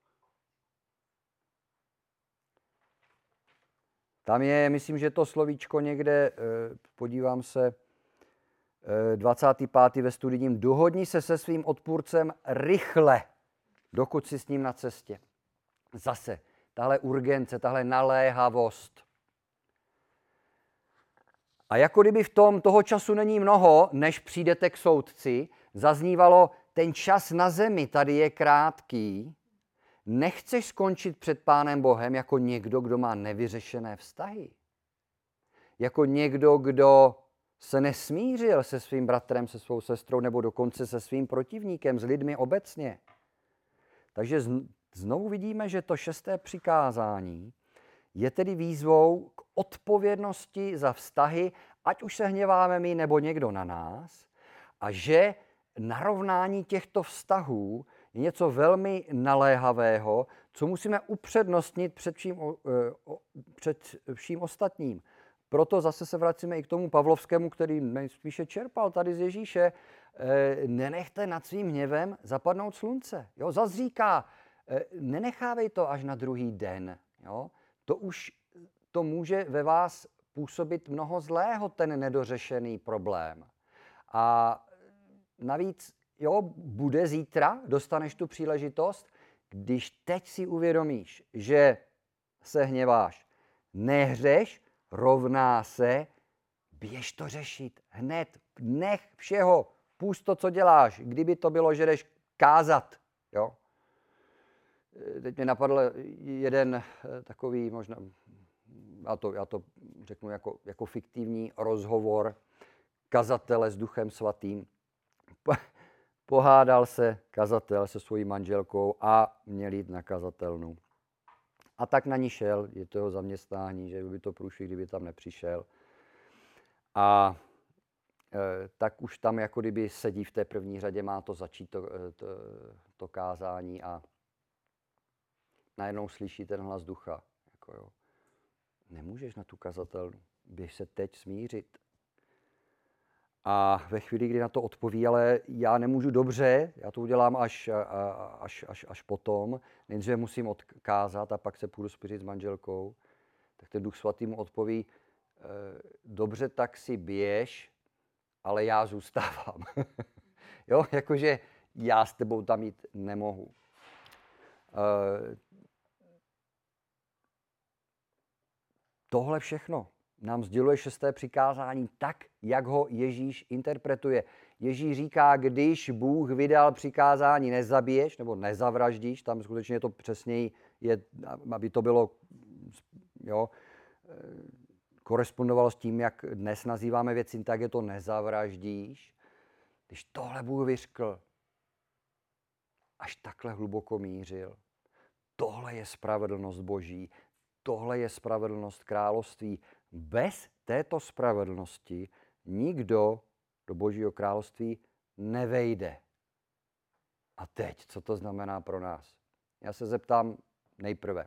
Tam je, myslím, že to slovíčko někde, podívám se, 25. ve studijním, dohodni se se svým odpůrcem rychle, dokud si s ním na cestě. Zase, tahle urgence, tahle naléhavost. A jako kdyby v tom toho času není mnoho, než přijdete k soudci, zaznívalo, ten čas na zemi tady je krátký, nechceš skončit před Pánem Bohem jako někdo, kdo má nevyřešené vztahy. Jako někdo, kdo se nesmířil se svým bratrem, se svou sestrou nebo dokonce se svým protivníkem, s lidmi obecně. Takže znovu vidíme, že to 6. přikázání je tedy výzvou k odpovědnosti za vztahy, ať už se hněváme my nebo někdo na nás, a že narovnání těchto vztahů je něco velmi naléhavého, co musíme upřednostnit před vším ostatním. Proto zase se vracíme i k tomu Pavlovskému, který nejspíše čerpal tady z Ježíše. Nenechte nad svým hněvem zapadnout slunce. Jo, zas říká, nenechávej to až na druhý den. Jo. To může ve vás působit mnoho zlého, ten nedořešený problém. A navíc, bude zítra, dostaneš tu příležitost, když teď si uvědomíš, že se hněváš, nehřeš, rovná se, běž to řešit hned, nech všeho, pust to, co děláš, kdyby to bylo, že jdeš kázat. Jo? Teď mi napadl jeden takový, možná, já to řeknu jako fiktivní rozhovor kazatele s Duchem Svatým. Pohádal se kazatel se svojí manželkou a měl jít na kazatelnu. A tak na ní šel, je to jeho zaměstnání, že by to průšvih, kdyby tam nepřišel. A tak už tam jako kdyby sedí v té první řadě, má to začít to kázání a najednou slyší ten hlas ducha. Jako jo, nemůžeš na tu kazatelnu, běž se teď smířit. A ve chvíli, kdy na to odpoví, ale já nemůžu dobře, já to udělám až potom, nejdříve musím odkázat a pak se půjdu smířit s manželkou, tak ten Duch Svatý mu odpoví, dobře, tak si běž, ale já zůstávám. Jo, jakože já s tebou tam jít nemohu. Tohle všechno nám sděluje 6. přikázání tak, jak ho Ježíš interpretuje. Ježíš říká, když Bůh vydal přikázání nezabiješ nebo nezavraždíš, tam skutečně to přesněji je, aby to bylo, korespondovalo s tím, jak dnes nazýváme věci, tak je to nezavraždíš. Když tohle Bůh vyřkl, až takhle hluboko mířil, tohle je spravedlnost Boží, tohle je spravedlnost království. Bez této spravedlnosti nikdo do Božího království nevejde. A teď, co to znamená pro nás? Já se zeptám nejprve.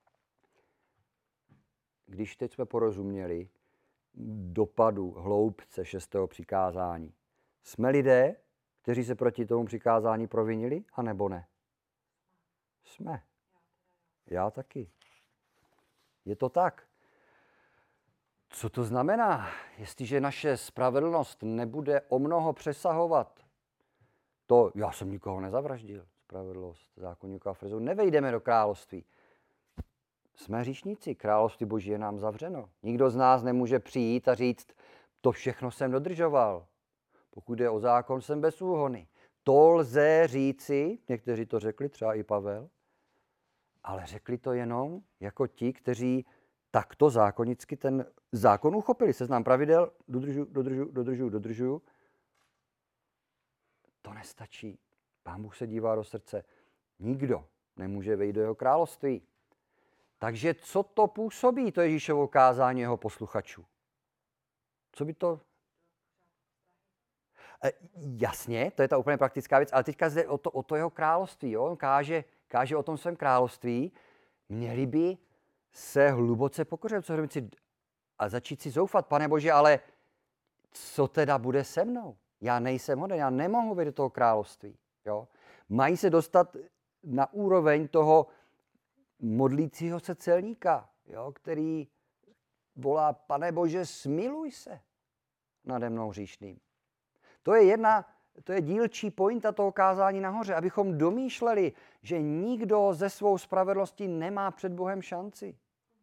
Když teď jsme porozuměli dopadu hloubce 6. přikázání, jsme lidé, kteří se proti tomu přikázání provinili, anebo ne? Jsme. Já taky. Je to tak. Co to znamená, jestliže naše spravedlnost nebude o mnoho přesahovat to, já jsem nikoho nezavraždil, spravedlnost zákonníka a farizejů, nevejdeme do království. Jsme hříšníci, království Boží je nám zavřeno. Nikdo z nás nemůže přijít a říct, to všechno jsem dodržoval. Pokud jde o zákon, jsem bez úhony. To lze říci, někteří to řekli, třeba i Pavel, ale řekli to jenom jako ti, kteří takto zákonicky ten zákon uchopili. Seznam pravidel, dodržuju. To nestačí. Pán Bůh se dívá do srdce. Nikdo nemůže vejít do jeho království. Takže co to působí, to Ježíšovo kázání jeho posluchačů? Co by to... Jasně, to je ta úplně praktická věc, ale teďka zde o to jeho království. Jo? On káže o tom svém království. Měli by se hluboce pokořit a začít si zoufat. Pane Bože, ale co teda bude se mnou? Já nejsem hoden, já nemohu být do toho království. Jo? Mají se dostat na úroveň toho modlícího se celníka, jo? Který volá, Pane Bože, smiluj se nade mnou hříšným. To je dílčí pointa toho kázání nahoře, abychom domýšleli, že nikdo ze svou spravedlností nemá před Bohem šanci.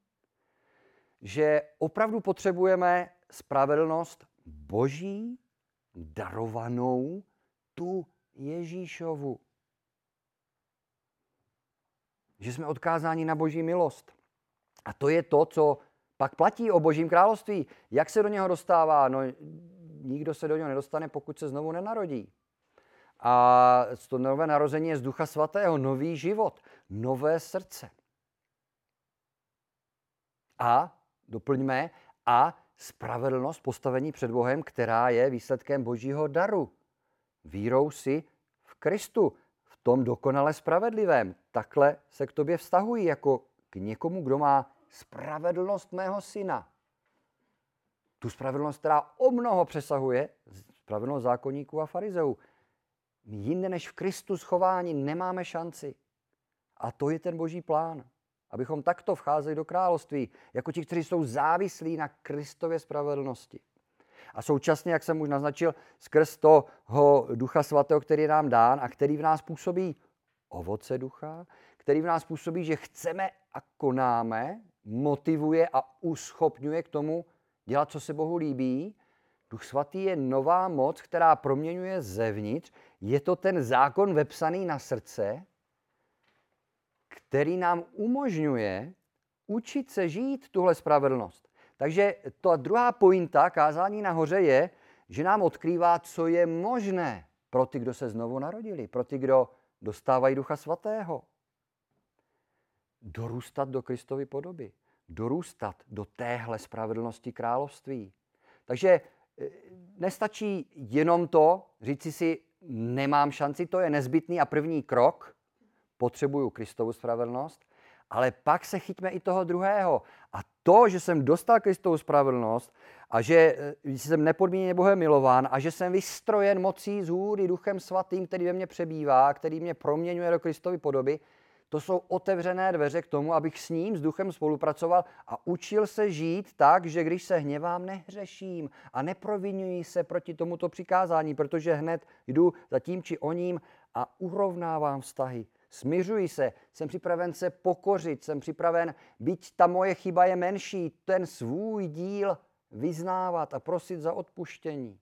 Že opravdu potřebujeme spravedlnost Boží, darovanou tu Ježíšovu. Že jsme odkázáni na Boží milost. A to je to, co pak platí o Božím království. Jak se do něho dostává? No, nikdo se do něho nedostane, pokud se znovu nenarodí. A to nové narození je z Ducha Svatého, nový život, nové srdce. A, doplňme, a spravedlnost postavení před Bohem, která je výsledkem Božího daru. Vírou si v Kristu, v tom dokonale spravedlivém. Takhle se k tobě vztahují jako k někomu, kdo má spravedlnost mého syna. Tu spravedlnost, která o mnoho přesahuje spravedlnost zákonníků a farizeů. Jinde než v Kristu schování nemáme šanci. A to je ten Boží plán. Abychom takto vcházeli do království, jako ti, kteří jsou závislí na Kristově spravedlnosti. A současně, jak jsem už naznačil, skrz toho Ducha Svatého, který je nám dán a který v nás působí ovoce ducha, který v nás působí, že chceme a konáme, motivuje a uschopňuje k tomu dělat, co se Bohu líbí. Duch Svatý je nová moc, která proměňuje zevnitř. Je to ten zákon vepsaný na srdce, který nám umožňuje učit se žít tuhle spravedlnost. Takže ta druhá pointa kázání nahoře je, že nám odkrývá, co je možné pro ty, kdo se znovu narodili, pro ty, kdo dostávají Ducha Svatého. Dorůstat do Kristovy podoby, dorůstat do téhle spravedlnosti království. Takže nestačí jenom to, říci si, nemám šanci, to je nezbytný a první krok, potřebuju Kristovu spravedlnost, ale pak se chyťme i toho druhého. A to, že jsem dostal Kristovu spravedlnost a že jsem nepodmíněně Bohem milován a že jsem vystrojen mocí z hůry Duchem Svatým, který ve mně přebývá, který mě proměňuje do Kristovy podoby, to jsou otevřené dveře k tomu, abych s ním, s Duchem spolupracoval a učil se žít tak, že když se hněvám, nehřeším a neproviňuji se proti tomuto přikázání, protože hned jdu za tím či oním a urovnávám vztahy. Smiřuji se, jsem připraven se pokořit, jsem připraven, byť ta moje chyba je menší, ten svůj díl vyznávat a prosit za odpuštění.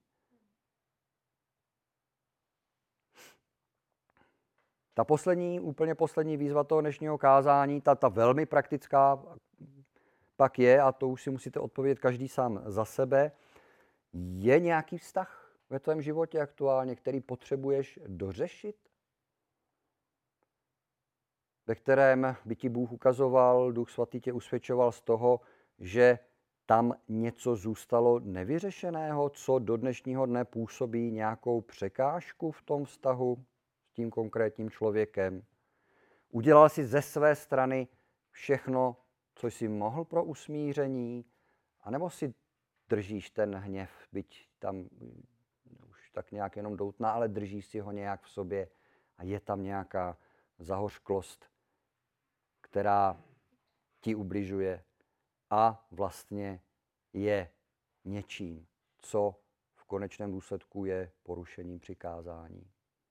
Ta úplně poslední výzva toho dnešního kázání, ta velmi praktická pak je, a to už si musíte odpovědět každý sám za sebe, je nějaký vztah ve tvém životě aktuálně, který potřebuješ dořešit? ve kterém by ti Bůh ukazoval, Duch Svatý tě usvědčoval z toho, že tam něco zůstalo nevyřešeného, co do dnešního dne působí nějakou překážku v tom vztahu s tím konkrétním člověkem. Udělal jsi ze své strany všechno, co jsi mohl pro usmíření, anebo si držíš ten hněv, byť tam už tak nějak jenom doutná, ale držíš si ho nějak v sobě a je tam nějaká zahořklost, která ti ubližuje a vlastně je něčím, co v konečném důsledku je porušením přikázání.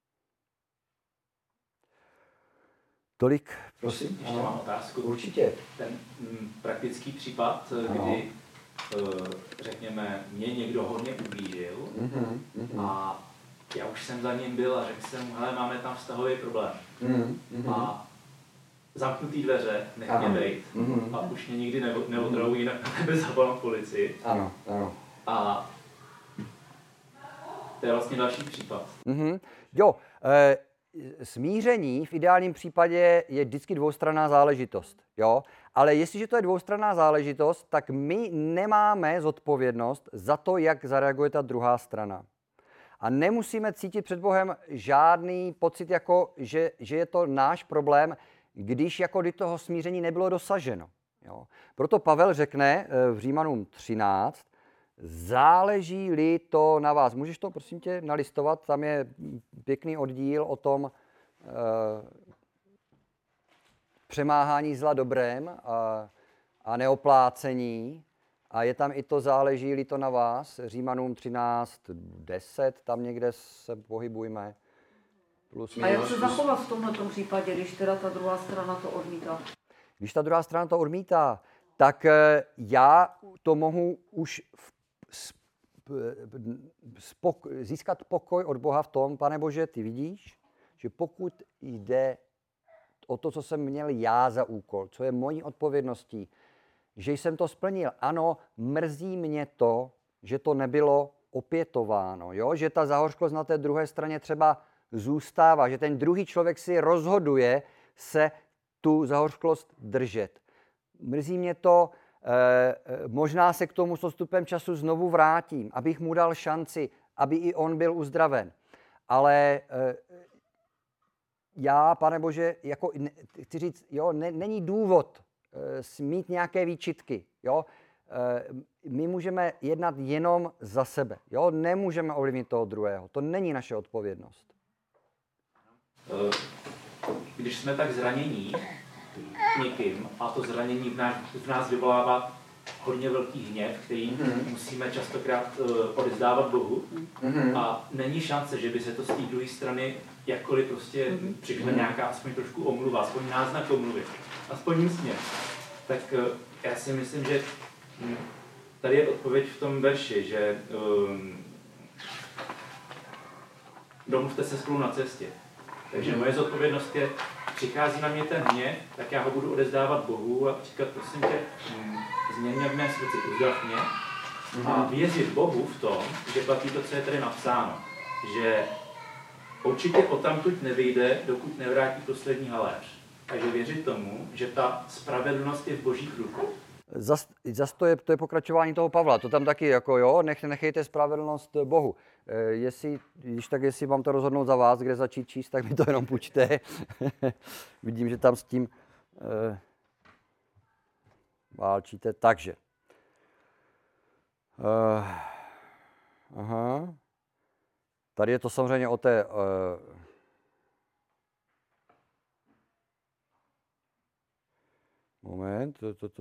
Tolik, prosím. Ještě mám otázku. Určitě. Ten praktický případ, kdy, řekněme, mě někdo hodně ublížil a já už jsem za ním byl a řekl jsem mu, hele, máme tam vztahový problém. A zamknutý dveře, nech mě bejt. A už mě nikdy neodravují, jinak na tebe zavolám policii. Ano. A to je vlastně další případ. Jo, smíření v ideálním případě je vždycky dvoustranná záležitost. Jo? Ale jestliže to je dvoustranná záležitost, tak my nemáme zodpovědnost za to, jak zareaguje ta druhá strana. A nemusíme cítit před Bohem žádný pocit, jako, že je to náš problém, když jako do toho smíření nebylo dosaženo. Jo? Proto Pavel řekne v Římanům 13, záleží-li to na vás. Můžeš to, prosím tě, nalistovat? Tam je pěkný oddíl o tom přemáhání zla dobrem a neoplácení. A je tam i to záleží-li to na vás. Římanům 13:10, tam někde se pohybujme. A jak se zachovat v tomto případě, když teda ta druhá strana to odmítá? Když ta druhá strana to odmítá, tak já to mohu už získat pokoj od Boha v tom, Pane Bože, ty vidíš, že pokud jde o to, co jsem měl já za úkol, co je mojí odpovědností, že jsem to splnil. Ano, mrzí mě to, že to nebylo opětováno, jo? Že ta zahořklost na té druhé straně třeba zůstává, že ten druhý člověk si rozhoduje se tu zahořklost držet. Mrzí mě to, možná se k tomu s odstupem času znovu vrátím, abych mu dal šanci, aby i on byl uzdraven. Ale já, Pane Bože, jako, chci říct, jo, není důvod mít nějaké výčitky. Jo? My můžeme jednat jenom za sebe. Jo? Nemůžeme ovlivnit toho druhého. To není naše odpovědnost. Když jsme tak zranění někým a to zranění v nás vyvolává hodně velký hněv, který musíme častokrát odevzdávat Bohu a není šance, že by se to z té druhé strany jakkoliv prostě přišla nějaká aspoň trošku omluva, aspoň náznak omluvy, aspoň úsměv. Tak já si myslím, že tady je odpověď v tom verši, že domluvte se spolu na cestě. Takže moje zodpovědnost je, přichází na mě ten hněv, tak já ho budu odevzdávat Bohu a říkat, prosím tě, změň mě v mé srdci, uzdrav mě a věřit Bohu v tom, že platí to, co je tady napsáno. Že určitě odtamtud nevyjde, dokud nevrátí poslední haléř. Takže věřit tomu, že ta spravedlnost je v Božích rukou. Zas to je pokračování toho Pavla. To tam taky jako jo, nechejte spravedlnost Bohu. Jestli mám to rozhodnout za vás, kde začít číst, tak mi to jenom půjčte. Vidím, že tam s tím válčíte. Takže. Tady je to samozřejmě o té moment,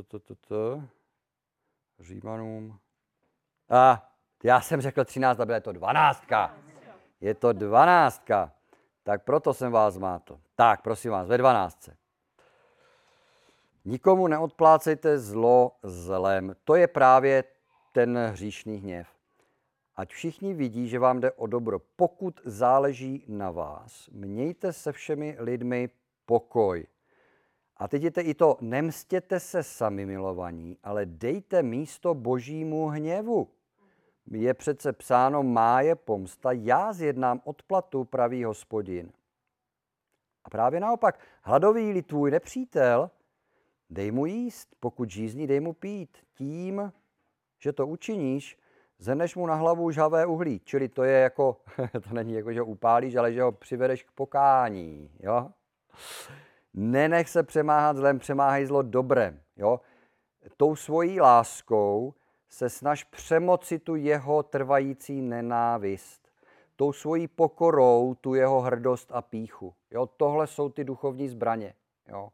Římanům. Já jsem řekl 13, ale je to 12. Je to 12. Tak proto jsem vás zmátl. Tak, prosím vás, ve 12. Nikomu neodplácejte zlo zlem. To je právě ten hříšný hněv. Ať všichni vidí, že vám jde o dobro. Pokud záleží na vás, mějte se všemi lidmi pokoj. A teď je i to, nemstěte se sami milovaní, ale dejte místo Božímu hněvu. Je přece psáno, má je pomsta, já zjednám odplatu, pravý Hospodin. A právě naopak, hladový-li tvůj nepřítel, dej mu jíst, pokud žízní, dej mu pít. Tím, že to učiníš, zhrneš mu na hlavu žhavé uhlí. Čili to je jako, to není jako, že ho upálíš, ale že ho přivedeš k pokání. Jo? Nenech se přemáhat zlem, přemáhej zlo dobrem. Jo? Tou svojí láskou se snaž přemoci tu jeho trvající nenávist. Tou svojí pokorou tu jeho hrdost a pýchu. Jo? Tohle jsou ty duchovní zbraně. Jo?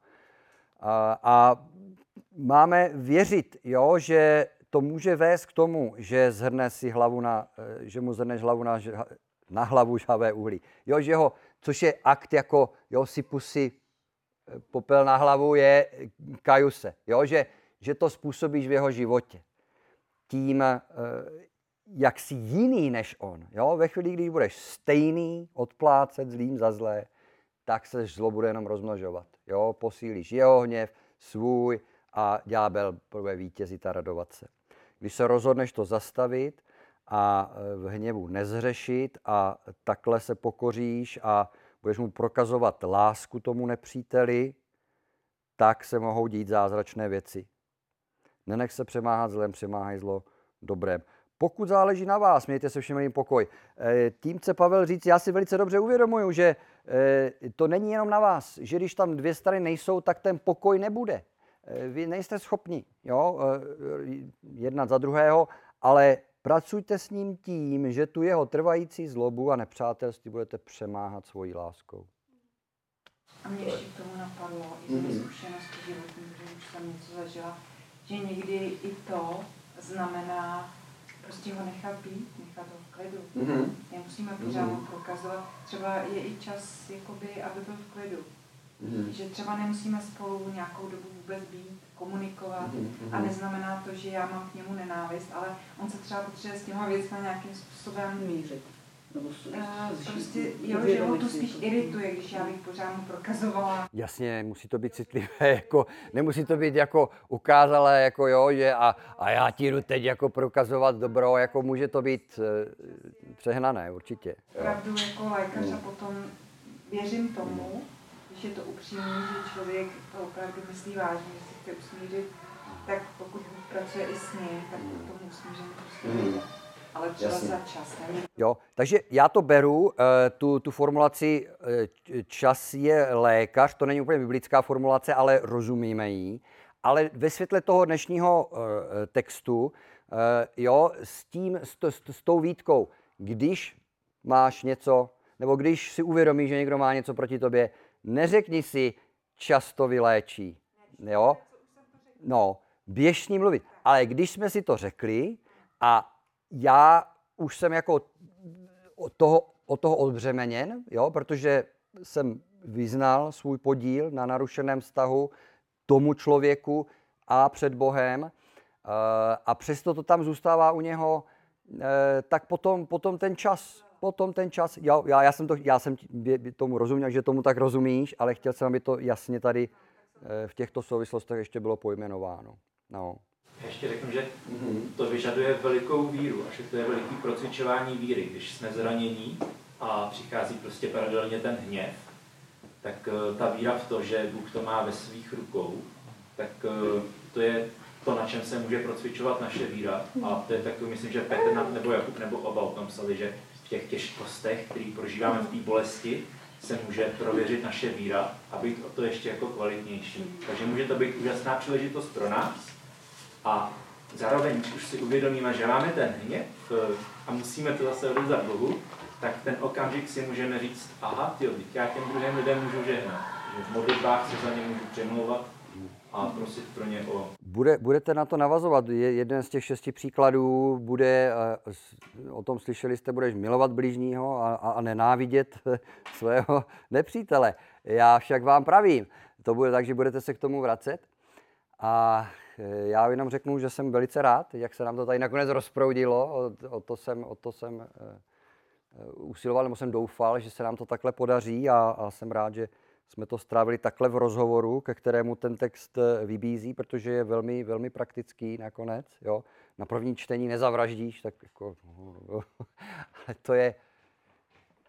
A máme věřit, jo, že to může vést k tomu, že že mu zhrneš hlavu na hlavu žhavé uhlí. Jo, že ho, což je akt jako, jo, sypu si popel na hlavu, je kaju se. Jo, že to způsobíš v jeho životě. Tím, jak jsi jiný než on. Jo, ve chvíli, když budeš stejný, odplácet zlým za zlé, tak se zlo bude jenom rozmnožovat. Jo, posílíš jeho hněv, svůj a ďábel bude vítězit a radovat se. Když se rozhodneš to zastavit a v hněvu nezhřešit a takhle se pokoříš a budeš mu prokazovat lásku tomu nepříteli, tak se mohou dít zázračné věci. Nenech se přemáhat zlem, přemáhej zlo dobrem. Pokud záleží na vás, mějte se všem pokoj. Tím chce Pavel říct, já si velice dobře uvědomuju, že to není jenom na vás, že když tam dvě strany nejsou, tak ten pokoj nebude. Vy nejste schopni, jo, jednat za druhého, ale pracujte s ním tím, že tu jeho trvající zlobu a nepřátelství budete přemáhat svojí láskou. A mě ještě k tomu napadlo, i z mé zkušenosti životní, protože už jsem něco zažila, že někdy i to znamená prostě ho nechat být, nechat ho v klidu. Nemusíme pořád mu prokazovat. Třeba je i čas, jakoby, aby byl v klidu. Že třeba nemusíme spolu nějakou dobu vůbec být, komunikovat a neznamená to, že já mám k němu nenávist, ale on se třeba potřebuje s těma věcmi nějakým způsobem mířit. Prostě, jo, že ho to spíš irituje, když já bych pořád mu prokazovala. Jasně, musí to být citlivé, jako, nemusí to být jako ukázalé, jako jo, že a já ti jdu teď jako prokazovat dobro, jako může to být přehnané, určitě. Opravdu jako lékař a potom věřím tomu, když je to upřímný, že člověk to opravdu myslí vážně, že si chce usmířit, tak pokud pracuje i s ním, tak k tomu usmíření prostě vyjde. Ale třeba za čas. Jo, takže já to beru, tu formulaci čas je lékař, to není úplně biblická formulace, ale rozumíme jí. Ale ve světle toho dnešního textu, jo, s tou výtkou, když máš něco, nebo když si uvědomíš, že někdo má něco proti tobě, neřekni si, čas to vyléčí. Jo? No, běž s ním mluvit. Ale když jsme si to řekli a já už jsem jako od toho odbřemeněn, jo, protože jsem vyznal svůj podíl na narušeném vztahu tomu člověku a před Bohem a přesto to tam zůstává u něho, tak potom ten čas, já jsem tomu rozuměl, že tomu tak rozumíš, ale chtěl jsem, aby to jasně tady v těchto souvislostech ještě bylo pojmenováno. No. Ještě řeknu, že to vyžaduje velikou víru a že to je veliký procvičování víry. Když jsme zranění a přichází prostě paralelně ten hněv, tak ta víra v to, že Bůh to má ve svých rukou, tak to je to, na čem se může procvičovat naše víra. A to je takový, myslím, že Petr nebo Jakub nebo oba o tom psali, že v těch těžkostech, které prožíváme v té bolesti, se může prověřit naše víra a být o to ještě jako kvalitnější. Takže může to být úžasná příležitost pro nás. A zároveň, když už si uvědomíme, že máme ten hněv a musíme to zase odevzdat Bohu, tak ten okamžik si můžeme říct, aha, já těm druhým lidem můžu žehnat. Že v modlitbách se za ně můžu přemlouvat a prosit pro ně o... Budete na to navazovat. Jeden z těch 6 příkladů bude, o tom slyšeli jste, budeš milovat bližního a nenávidět svého nepřítele. Já však vám pravím, to bude tak, že budete se k tomu vracet. A já jenom řeknu, že jsem velice rád, jak se nám to tady nakonec rozproudilo. O to jsem usiloval, nebo jsem doufal, že se nám to takhle podaří a jsem rád, že jsme to strávili takhle v rozhovoru, ke kterému ten text vybízí, protože je velmi, velmi praktický nakonec. Jo. Na první čtení nezavraždíš, tak jako, ale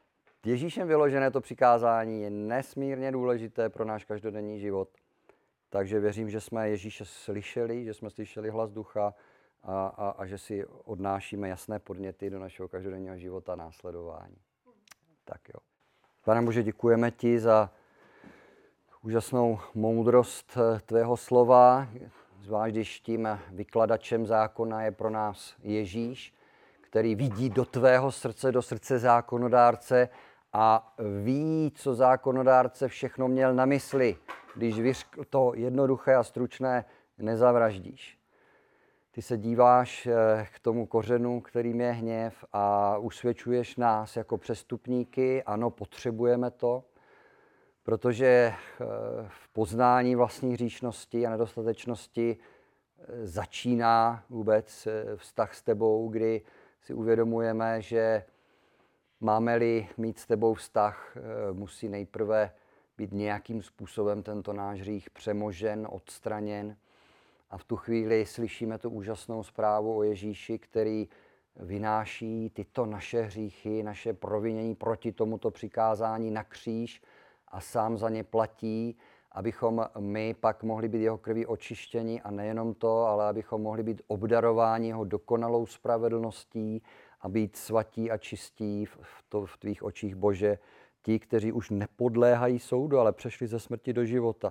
Ježíšem vyložené to přikázání je nesmírně důležité pro náš každodenní život. Takže věřím, že jsme Ježíše slyšeli, že jsme slyšeli hlas Ducha a že si odnášíme jasné podněty do našeho každodenního života a následování. Tak jo. Pane Bože, děkujeme ti za úžasnou moudrost tvého slova, zvlášť když tím vykladačem zákona je pro nás Ježíš, který vidí do tvého srdce, do srdce zákonodárce a ví, co zákonodárce všechno měl na mysli, když vyřkl to jednoduché a stručné nezavraždíš. Ty se díváš k tomu kořenu, kterým je hněv a usvědčuješ nás jako přestupníky. Ano, potřebujeme to, protože v poznání vlastní hříšnosti a nedostatečnosti začíná vůbec vztah s tebou, kdy si uvědomujeme, že máme-li mít s tebou vztah, musí nejprve být nějakým způsobem tento náš hřích přemožen, odstraněn. A v tu chvíli slyšíme tu úžasnou zprávu o Ježíši, který vynáší tyto naše hříchy, naše provinění proti tomuto přikázání na kříž a sám za ně platí, abychom my pak mohli být jeho krví očištěni a nejenom to, ale abychom mohli být obdarováni jeho dokonalou spravedlností a být svatí a čistí v tvých očích, Bože, ti, kteří už nepodléhají soudu, ale přešli ze smrti do života.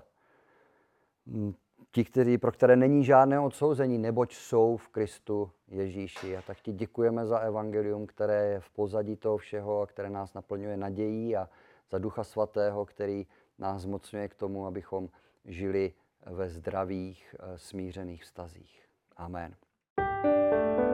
Ti, pro které není žádné odsouzení, neboť jsou v Kristu Ježíši. A tak ti děkujeme za evangelium, které je v pozadí toho všeho a které nás naplňuje nadějí, a za Ducha Svatého, který nás zmocňuje k tomu, abychom žili ve zdravých, smířených vztazích. Amen.